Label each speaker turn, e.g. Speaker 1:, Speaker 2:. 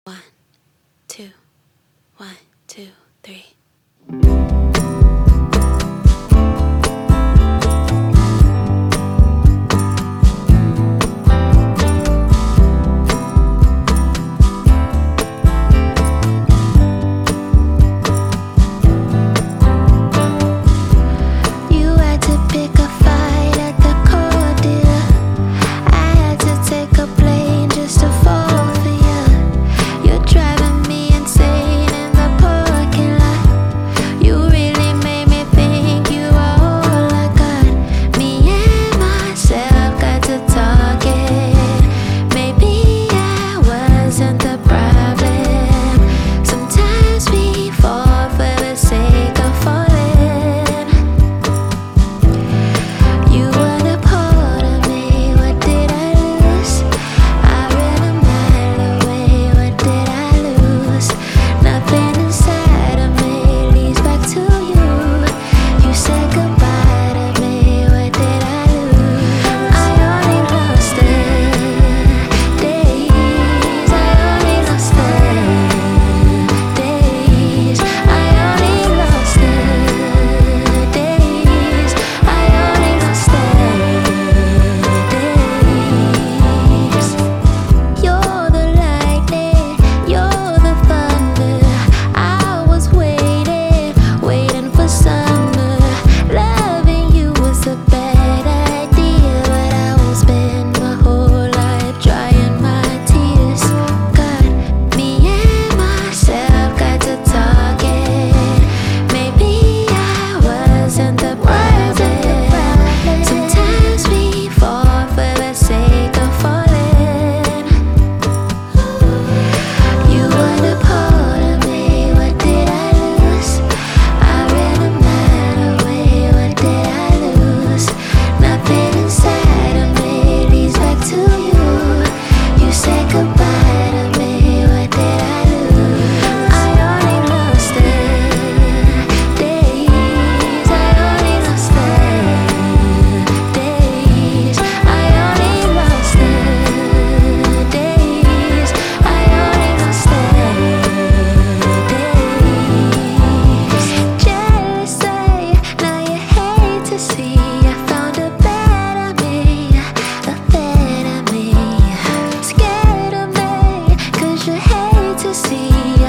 Speaker 1: One, two, 1, 2, 3.
Speaker 2: You had to pick a fight at the corridor. I had to take a plane just to fall for you. You're driving me insane in the parking lot. You really made me think you were all I got. Me and myself got to talking. Maybe I wasn't the problem. Sometimes we fall for the sake of falling. You were a part of me, what did I lose? I ran a mile away, what did I lose? Nothing inside of me leads back to you. You said goodbye to me, what did I lose? I only lost the days, I only lost the days, I only lost the days, I only lost the days. You're the lightning, you're the thunder. I was waiting for summer. Loving you was a bad idea, but I will spend my whole life drying my tears. God, me and myself got to talking. Maybe I wasn't the problem. Sometimes we fall for the sake of falling. You were a part of me, what did I lose? I ran a mile away, what did I lose? Nothing inside of me leads back to you. You said goodbye to me, what did I lose? I only lost the days, I only lost the days, I only lost the days, I only lost the days. Jealousy, now you hate to see I found a better me, a better me. Scared of me, 'cause you hate to see